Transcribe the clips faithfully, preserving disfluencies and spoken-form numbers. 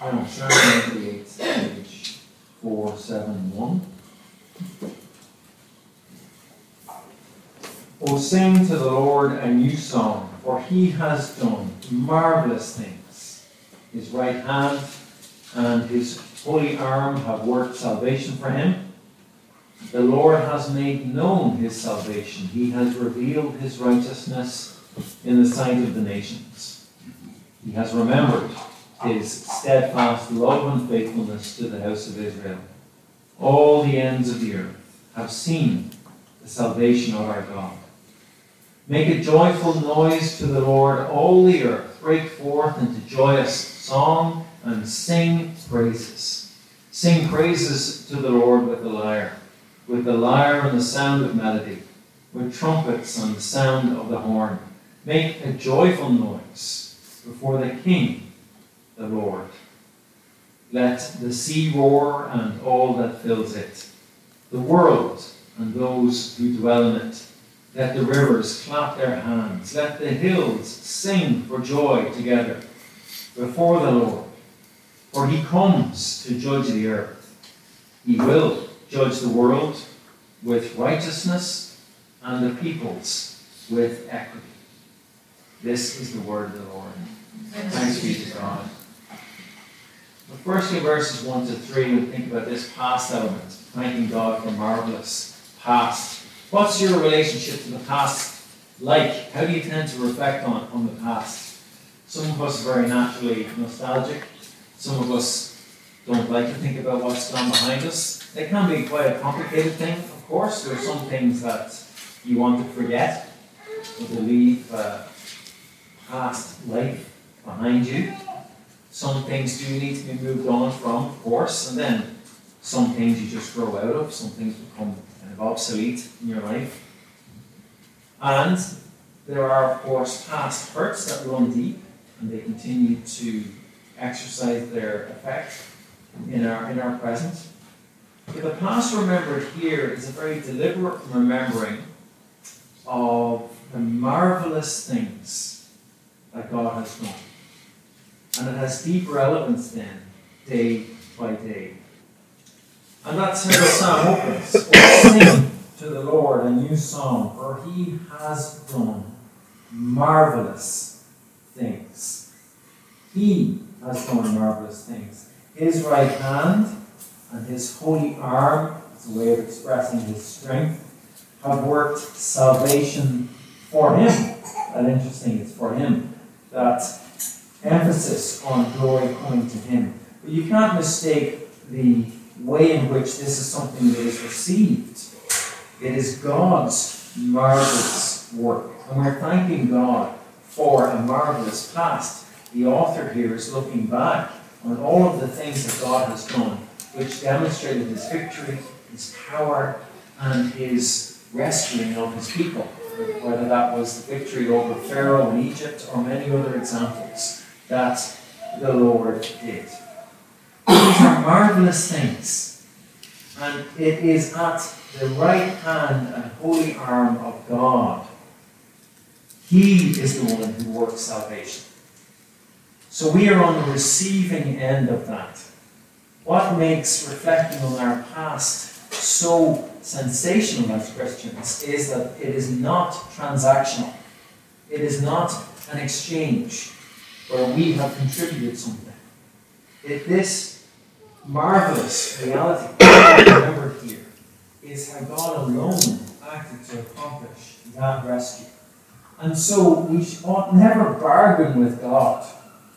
No, Psalm ninety-eight, page four seventy-one. O sing to the Lord a new song, for he has done marvelous things. His right hand and his holy arm have worked salvation for him. The Lord has made known his salvation. He has revealed his righteousness in the sight of the nations. He has remembered his steadfast love and faithfulness to the house of Israel. All the ends of the earth have seen the salvation of our God. Make a joyful noise to the Lord, all the earth. Break forth into joyous song and sing praises. Sing praises to the Lord with the lyre, with the lyre and the sound of melody, with trumpets and the sound of the horn. Make a joyful noise before the King, the Lord. Let the sea roar and all that fills it, the world and those who dwell in it. Let the rivers clap their hands. Let the hills sing for joy together before the Lord. For he comes to judge the earth. He will judge the world with righteousness and the peoples with equity. This is the word of the Lord. Thanks be to God. Well, firstly, verses one to three, we think about this past element, thanking God for marvelous past. What's your relationship to the past like? How do you tend to reflect on, on the past? Some of us are very naturally nostalgic. Some of us don't like to think about what's gone behind us. It can be quite a complicated thing, of course. There are some things that you want to forget, or to leave uh, past life behind you. Some things do need to be moved on from, of course, and then some things you just grow out of. Some things become kind of obsolete in your life. And there are, of course, past hurts that run deep, and they continue to exercise their effect in our in our present. But the past remembered here is a very deliberate remembering of the marvelous things that God has done. And it has deep relevance then, day by day. And that's how the psalm opens. O sing to the Lord a new song, for he has done marvelous things. He has done marvelous things. His right hand and his holy arm, as a way of expressing his strength, have worked salvation for him. That's interesting, it's for him. That emphasis on glory coming to him. But you can't mistake the way in which this is something that is received. It is God's marvelous work. And we're thanking God for a marvelous past. The author here is looking back on all of the things that God has done, which demonstrated his victory, his power, and his rescuing of his people. Whether that was the victory over Pharaoh in Egypt or many other examples that the Lord did. These are marvelous things. And it is at the right hand and holy arm of God. He is the one who works salvation. So we are on the receiving end of that. What makes reflecting on our past so sensational as Christians is that it is not transactional. It is not an exchange where we have contributed something. It, this marvelous reality remembered here is how God alone acted to accomplish that rescue. And so we ought never bargain with God.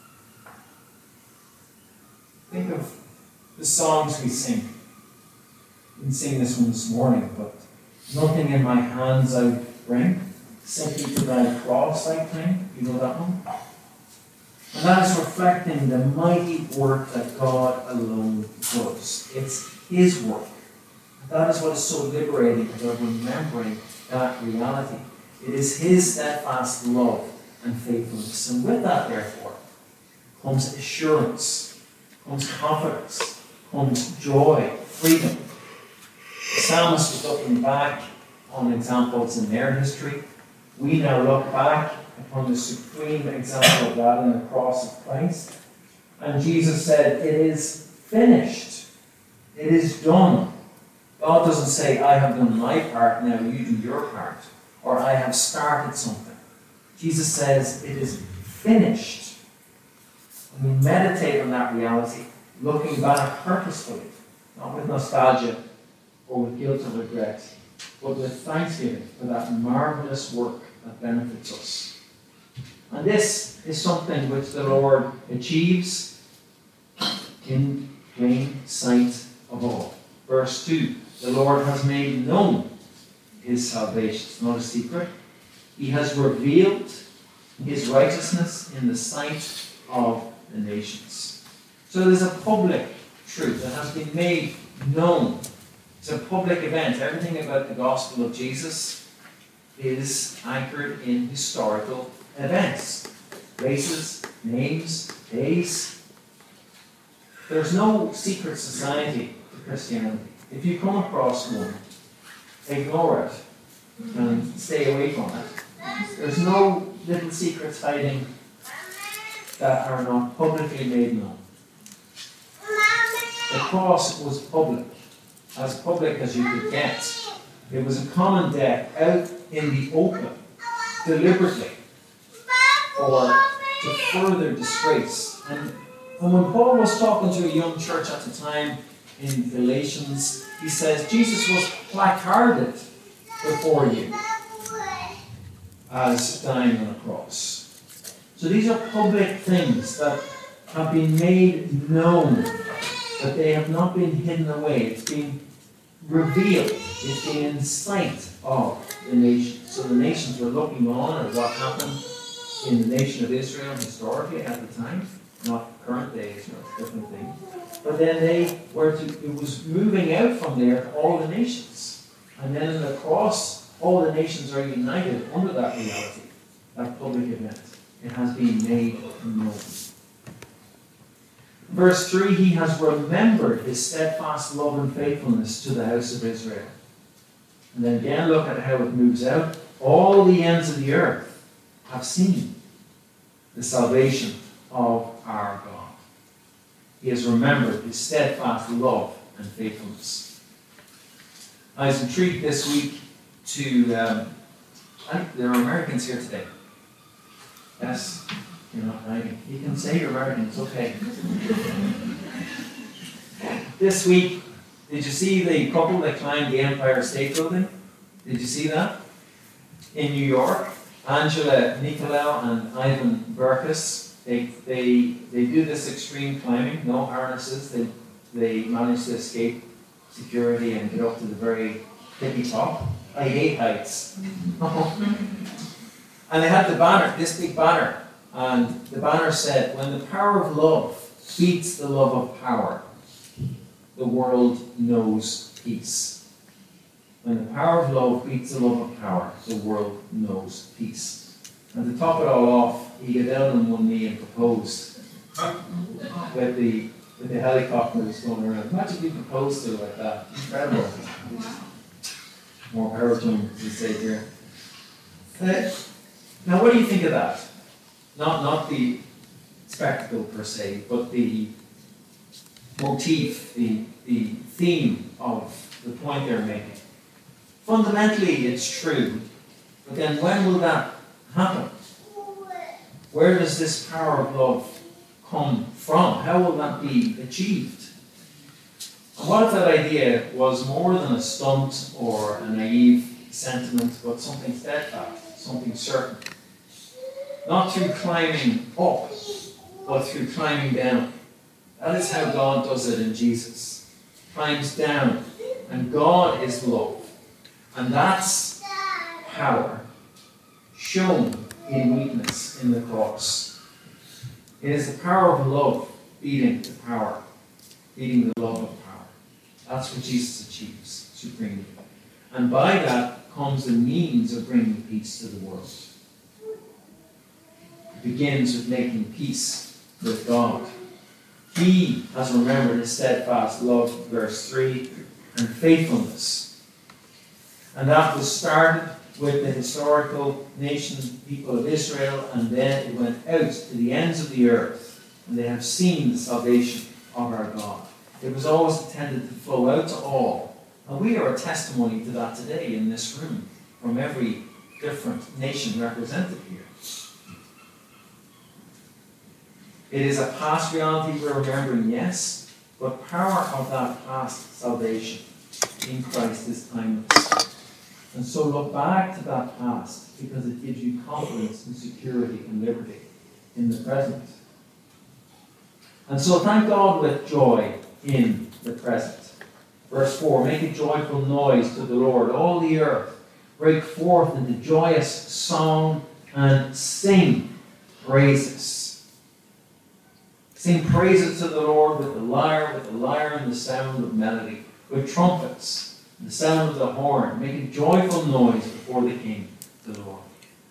Think of the songs we sing. We didn't sing this one this morning, but nothing in my hands I bring, simply to thy cross I cling. You know that one? And that is reflecting the mighty work that God alone does. It's his work. And that is what is so liberating about remembering that reality. It is his steadfast love and faithfulness. And with that, therefore, comes assurance, comes confidence, comes joy, freedom. The psalmist was looking back on examples in their history. We now look back upon the supreme example of that in the cross of Christ. And Jesus said, it is finished. It is done. God doesn't say, I have done my part, now you do your part. Or I have started something. Jesus says, it is finished. And we meditate on that reality, looking back purposefully, not with nostalgia or with guilt or regret, but with thanksgiving for that marvelous work that benefits us. And this is something which the Lord achieves in plain sight of all. Verse two, the Lord has made known his salvation. It's not a secret. He has revealed his righteousness in the sight of the nations. So there's a public truth that has been made known. It's a public event. Everything about the gospel of Jesus is anchored in historical events. Places, names, days. There's no secret society to Christianity. If you come across one, ignore it and stay away from it. There's no little secrets hiding that are not publicly made known. The cross was public, as public as you could get. It was a common death out in the open, deliberately, or to further disgrace. And, and when Paul was talking to a young church at the time in Galatians, he says, Jesus was placarded before you as dying on a cross. So these are public things that have been made known, but they have not been hidden away. It's been revealed. It's been in sight of the nations. So the nations were looking on at what happened in the nation of Israel historically at the time, not current day Israel, different thing. But then they were to, it was moving out from there to all the nations. And then in the cross, all the nations are united under that reality, that public event. It has been made known. Verse three, he has remembered his steadfast love and faithfulness to the house of Israel. And then again, look at how it moves out. All the ends of the earth have seen the salvation of our God. He has remembered his steadfast love and faithfulness. I was intrigued this week to, um, I think there are Americans here today. Yes, you're not hiding. You can say you're American, it's okay. This week, did you see the couple that climbed the Empire State Building? Did you see that? In New York, Angela Nicolau and Ivan Burkus, they, they, they do this extreme climbing, no harnesses. They, they manage to escape security and get up to the very tippy top. I hate heights. And they had the banner, this big banner, and the banner said, when the power of love beats the love of power, the world knows peace. When the power of love beats the love of power, the world knows peace. And to top it all off, he got down on one knee and proposed with the, with the helicopters going around. Imagine being proposed to like that. Incredible. More power to him, we say here. Uh, now, what do you think of that? Not, not the spectacle per se, but the motif, the, the theme of the point they're making. Fundamentally, it's true, but then when will that happen? Where does this power of love come from? How will that be achieved? And what if that idea was more than a stunt or a naive sentiment, but something steadfast, something certain? Not through climbing up, but through climbing down. That is how God does it in Jesus. Climbs down. And God is love. And that's power shown in weakness in the cross. It is the power of love beating the power, beating the love of power. That's what Jesus achieves supremely. And by that comes the means of bringing peace to the world. It begins with making peace with God. He has remembered his steadfast love, verse three, and faithfulness. And that was started with the historical nation, people of Israel, and then it went out to the ends of the earth and they have seen the salvation of our God. It was always intended to flow out to all. And we are a testimony to that today in this room, from every different nation represented here. It is a past reality we're remembering, yes, but power of that past salvation in Christ is timeless. And so look back to that past, because it gives you confidence and security and liberty in the present. And so thank God with joy in the present. Verse four, make a joyful noise to the Lord, all the earth. Break forth into joyous song and sing praises. Sing praises to the Lord with the lyre, with the lyre and the sound of melody, with trumpets, and the sound of the horn. Make a joyful noise before the King, the Lord.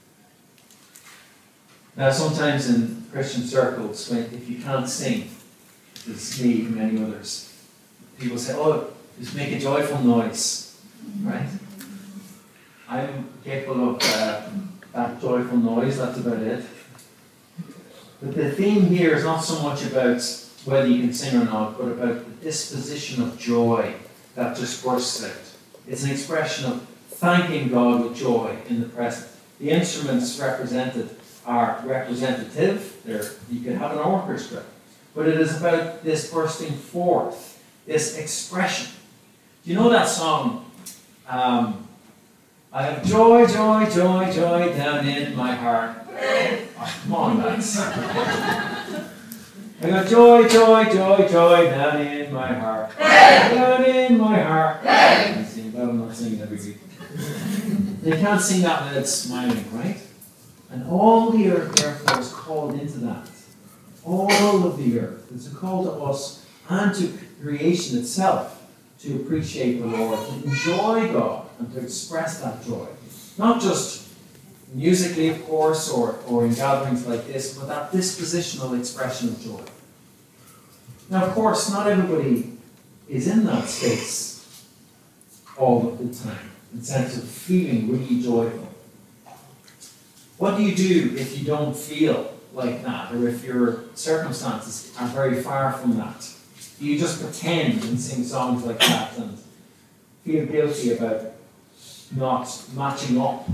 Now, sometimes in Christian circles, when, if you can't sing, as me and many others, people say, oh, just make a joyful noise, right? I'm capable of uh, that joyful noise, that's about it. But the theme here is not so much about whether you can sing or not, but about the disposition of joy that just bursts out. It's an expression of thanking God with joy in the present. The instruments represented are representative. They're, you could have an orchestra. But it is about this bursting forth, this expression. Do you know that song? Um, I have joy, joy, joy, joy down in my heart. Oh, come on, lads. I got joy, joy, joy, joy down in my heart. Down in my heart. I can sing, but I'm not singing every week. They can't sing that without smiling, right? And all the earth, therefore, is called into that. All of the earth. It's a call to us and to creation itself to appreciate the Lord, to enjoy God, and to express that joy. Not just musically, of course, or, or in gatherings like this, but that dispositional expression of joy. Now, of course, not everybody is in that space all of the time, in the sense of feeling really joyful. What do you do if you don't feel like that, or if your circumstances are very far from that? Do you just pretend and sing songs like that and feel guilty about not matching up?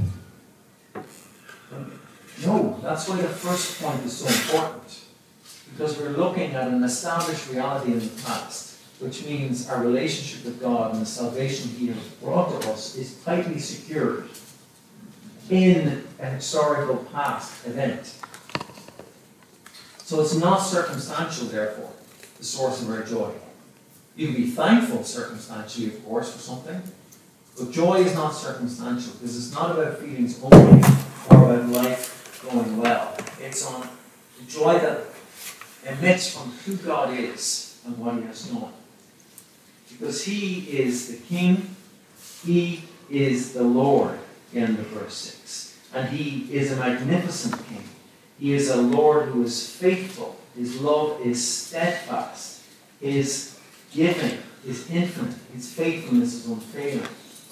No, that's why the first point is so important. Because we're looking at an established reality in the past, which means our relationship with God and the salvation He has brought to us is tightly secured in a historical past event. So it's not circumstantial, therefore, the source of our joy. You can be thankful circumstantially, of course, for something, but joy is not circumstantial, because it's not about feelings only or about life going well. It's on the joy that emits from who God is and what He has done. Because He is the King, He is the Lord, end of verse six. And He is a magnificent King. He is a Lord who is faithful. His love is steadfast. His giving is infinite. His faithfulness is unfailing.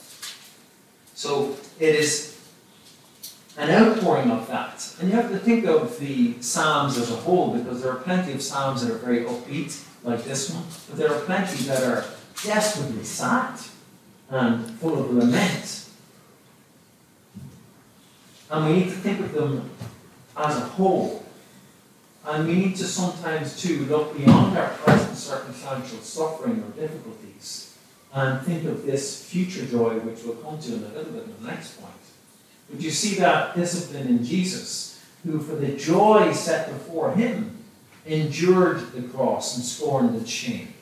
So it is an outpouring of that. And you have to think of the Psalms as a whole, because there are plenty of Psalms that are very upbeat, like this one, but there are plenty that are desperately sad and full of lament. And we need to think of them as a whole. And we need to sometimes, too, look beyond our present circumstantial suffering or difficulties and think of this future joy, which we'll come to in a little bit in the next point. But you see that discipline in Jesus, who for the joy set before Him endured the cross and scorned its shame.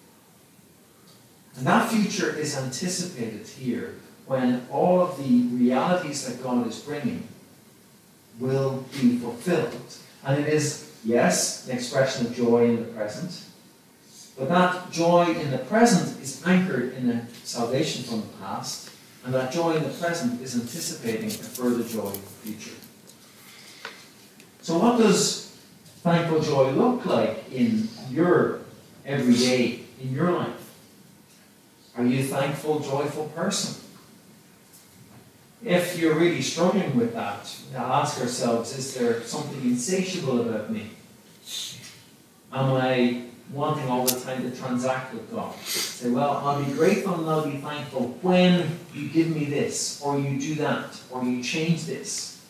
And that future is anticipated here when all of the realities that God is bringing will be fulfilled. And it is, yes, an expression of joy in the present, but that joy in the present is anchored in a salvation from the past, and that joy in the present is anticipating a further joy in the future. So what does thankful joy look like in your everyday, in your life? Are you a thankful, joyful person? If you're really struggling with that, we'll ask ourselves, is there something insatiable about me? Am I wanting all the time to transact with God? Say, well, I'll be grateful and I'll be thankful when you give me this, or you do that, or you change this.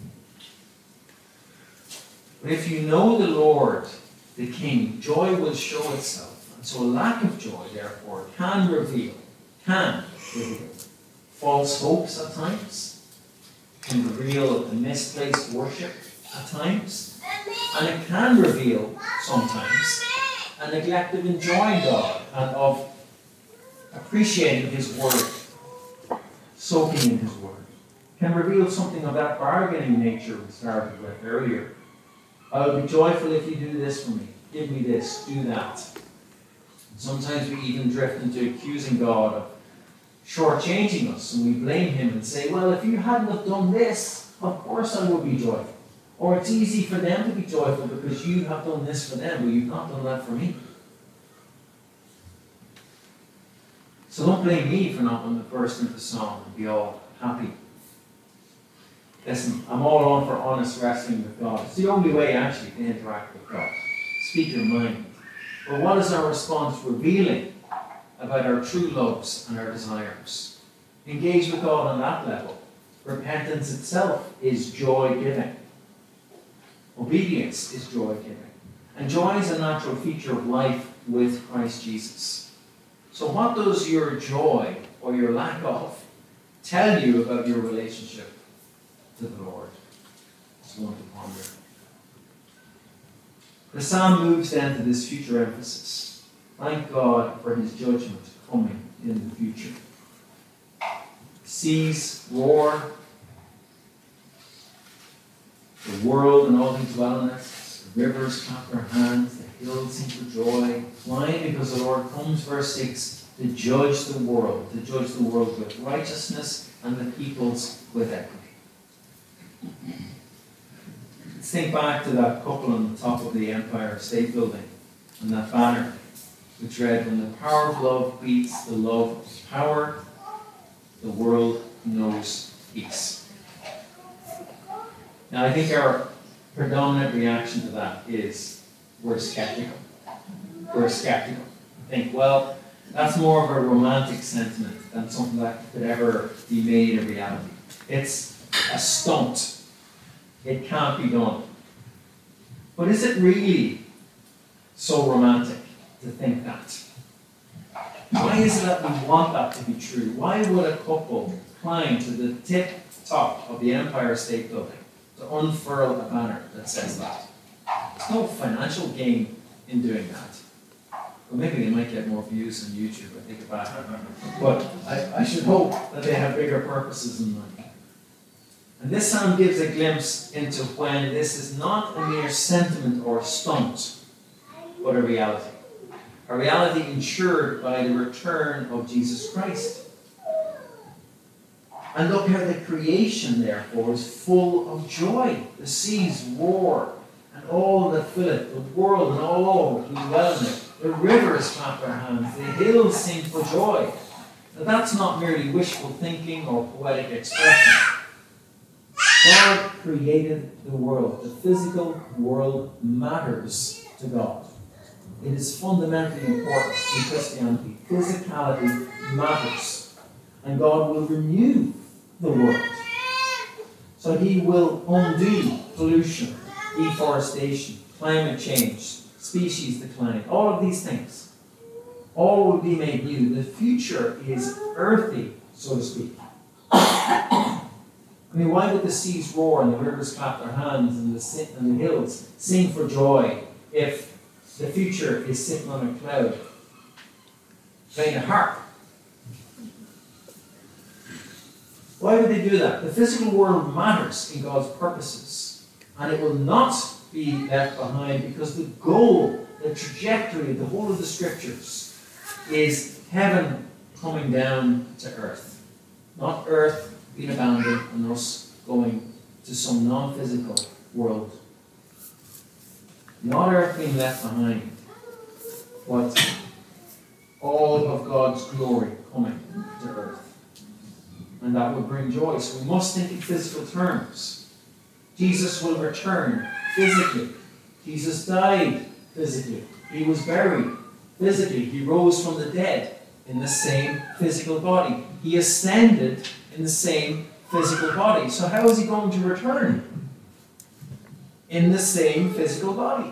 But if you know the Lord, the King, joy will show itself. And so a lack of joy, therefore, can reveal, can reveal false hopes at times, can reveal a misplaced worship at times, and it can reveal, sometimes, a neglect of enjoying God and of appreciating His Word, soaking in His Word. It can reveal something of that bargaining nature we started with earlier. I will be joyful if you do this for me. Give me this, do that. Sometimes we even drift into accusing God of shortchanging us, and we blame Him and say, well, if you hadn't have done this, of course I would be joyful. Or it's easy for them to be joyful because you have done this for them, but you've not done that for me. So don't blame me for not wanting to burst into song and be all happy. Listen, I'm all on for honest wrestling with God. It's the only way actually to interact with God. Speak your mind. But what is our response revealing about our true loves and our desires? Engage with God on that level. Repentance itself is joy-giving. Obedience is joy-giving. And joy is a natural feature of life with Christ Jesus. So what does your joy, or your lack of, tell you about your relationship to the Lord? It's one to ponder. The psalm moves then to this future emphasis. Thank God for His judgment coming in the future. Seas roar, the world and all who dwell in it, the rivers clap their hands, the hills sing for joy. Why? Because the Lord comes, verse six, to judge the world, to judge the world with righteousness and the peoples with equity. Let's think back to that couple on the top of the Empire State Building and that banner which read, when the power of love beats the love of power, the world knows peace. Now I think our predominant reaction to that is we're skeptical. We're skeptical. I think, well, that's more of a romantic sentiment than something that could ever be made a reality. It's a stunt. It can't be done. But is it really so romantic to think that? Why is it that we want that to be true? Why would a couple climb to the tip top of the Empire State Building to unfurl a banner that says that? There's no financial gain in doing that. Well, maybe they might get more views on YouTube, I think about it. But I, I should hope that they have bigger purposes in mind. And this psalm gives a glimpse into when this is not a mere sentiment or stunt, but a reality. A reality ensured by the return of Jesus Christ. And look how the creation, therefore, is full of joy. The seas roar, and all that fill it, the world and all who dwell in it. The rivers clap their hands, the hills sing for joy. Now that's not merely wishful thinking or poetic expression. God created the world. The physical world matters to God. It is fundamentally important in Christianity. Physicality matters. And God will renew the world. So He will undo pollution, deforestation, climate change, species decline, all of these things. All will be made new. The future is earthy, so to speak. I mean, why would the seas roar and the rivers clap their hands and the, and the hills sing for joy if the future is sitting on a cloud playing a harp? Why would they do that? The physical world matters in God's purposes, and it will not be left behind because the goal, the trajectory, the whole of the Scriptures is heaven coming down to earth. Not earth being abandoned and us going to some non-physical world. Not earth being left behind, but all of God's glory coming to earth. And that would bring joy. So we must think in physical terms. Jesus will return physically. Jesus died physically. He was buried physically. He rose from the dead in the same physical body. He ascended in the same physical body. So how is he going to return? In the same physical body.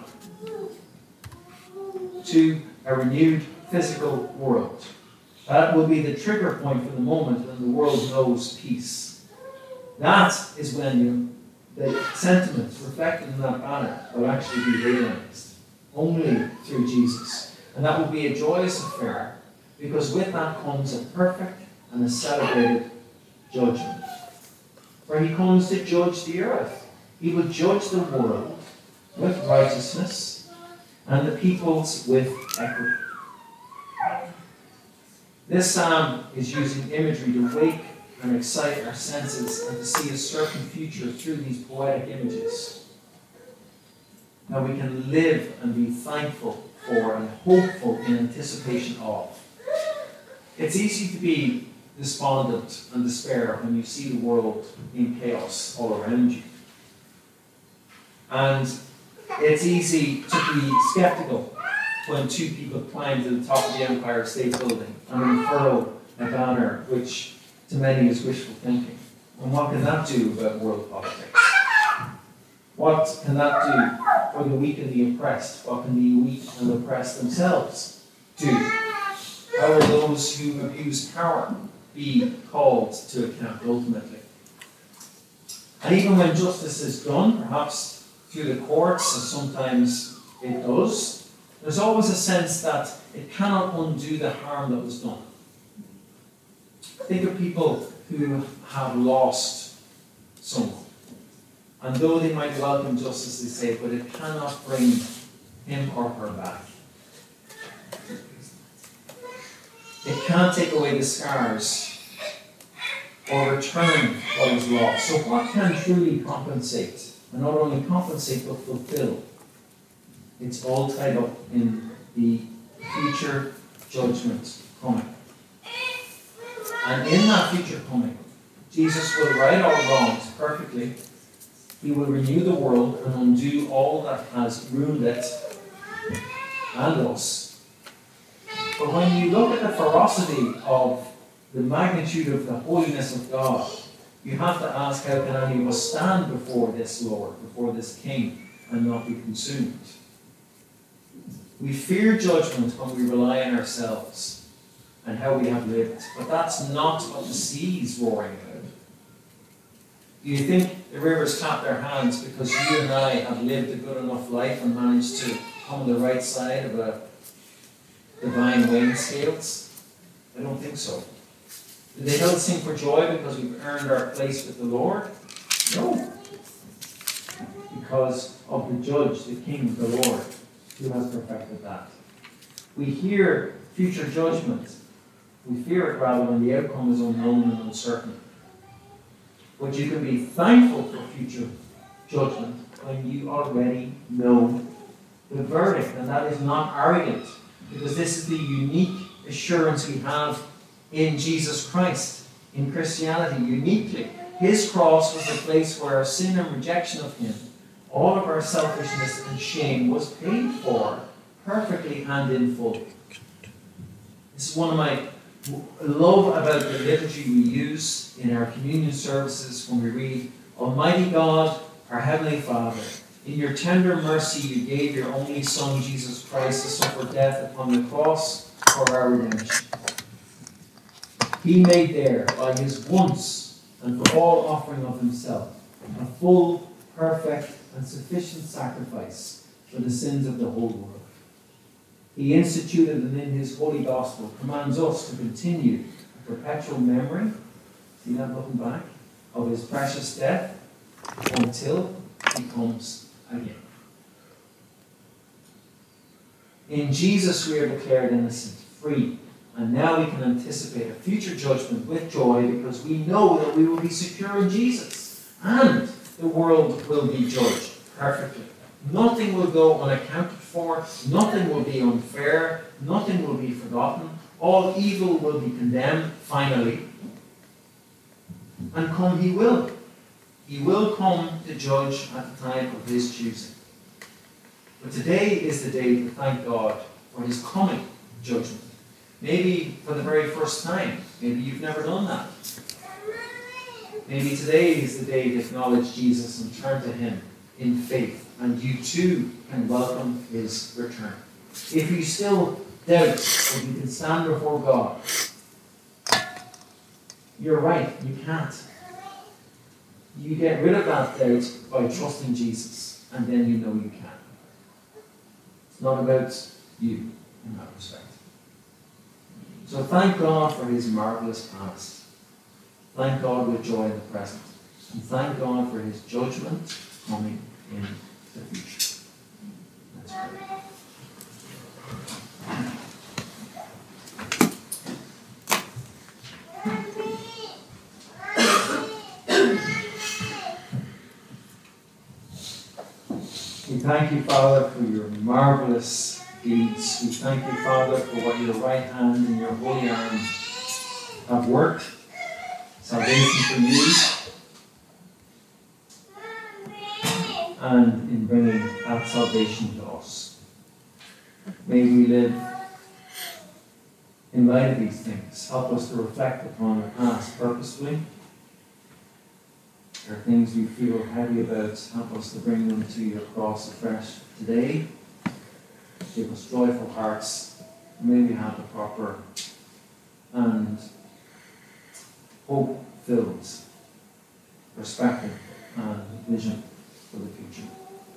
To a renewed physical world. That will be the trigger point for the moment when the world knows peace. That is when you, the sentiments reflected in that banner will actually be realized. Only through Jesus. And that will be a joyous affair, because with that comes a perfect and a celebrated judgment. Where he comes to judge the earth. He will judge the world with righteousness and the peoples with equity. This psalm is using imagery to wake and excite our senses and to see a certain future through these poetic images. Now we can live and be thankful for and hopeful in anticipation of. It's easy to be despondent and despair when you see the world in chaos all around you. And it's easy to be skeptical when two people climb to the top of the Empire State Building and unfurl a banner which to many is wishful thinking. And what can that do about world politics? What can that do for the weak and the oppressed? What can the weak and oppressed themselves do? How will those who abuse power be called to account ultimately? And even when justice is done, perhaps through the courts, as sometimes it does, there's always a sense that it cannot undo the harm that was done. Think of people who have lost someone. And though they might welcome justice, they say, but it cannot bring him or her back. It can't take away the scars or return what is lost. So what can truly compensate? And not only compensate, but fulfill. It's all tied up in the future judgment coming. And in that future coming, Jesus will right our wrongs perfectly. He will renew the world and undo all that has ruined it and us. But when you look at the ferocity of the magnitude of the holiness of God, you have to ask, how can any of us stand before this Lord, before this King, and not be consumed? We fear judgment when we rely on ourselves and how we have lived. But that's not what the sea is roaring about. Do you think the rivers clap their hands because you and I have lived a good enough life and managed to come on the right side of a divine weighing scales? I don't think so. Do the hills sing for joy because we've earned our place with the Lord? No. Because of the judge, the King, the Lord, who has perfected that. We hear future judgment. We fear it rather when the outcome is unknown and uncertain. But you can be thankful for future judgment when you already know the verdict. And that is not arrogant, because this is the unique assurance we have in Jesus Christ, in Christianity, uniquely. His cross was the place where our sin and rejection of Him, all of our selfishness and shame, was paid for perfectly and in full. This is one of my love about the liturgy we use in our communion services when we read, Almighty God, our Heavenly Father, in your tender mercy you gave your only Son, Jesus Christ, to suffer death upon the cross for our redemption. He made there, by His once and for all offering of Himself, a full, perfect, and sufficient sacrifice for the sins of the whole world. He instituted and in His holy gospel commands us to continue a perpetual memory, see that looking back, of His precious death until He comes again. In Jesus we are declared innocent, free, and now we can anticipate a future judgment with joy because we know that we will be secure in Jesus and the world will be judged perfectly. Nothing will go unaccounted for, nothing will be unfair, nothing will be forgotten, all evil will be condemned finally, and come He will. He will come to judge at the time of His choosing. But today is the day to thank God for his coming judgment. Maybe for the very first time. Maybe you've never done that. Maybe today is the day to acknowledge Jesus and turn to him in faith, and you too can welcome his return. If you still doubt that you can stand before God, you're right, you can't. You get rid of that doubt by trusting Jesus, and then you know you can. It's not about you in that respect. So thank God for his marvellous past. Thank God with joy in the present. And thank God for his judgment coming in the future. Let's pray. We thank you, Father, for your marvellous deeds. We thank you, Father, for what your right hand and your holy arm have worked. Salvation for you, and in bringing that salvation to us. May we live in light of these things. Help us to reflect upon the past purposefully. There are things we feel heavy about. Help us to bring them to your cross afresh today. Give us joyful hearts. May we have the proper and hope-filled perspective and vision for the future.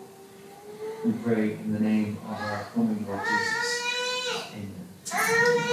We pray in the name of our coming Lord Jesus. Amen.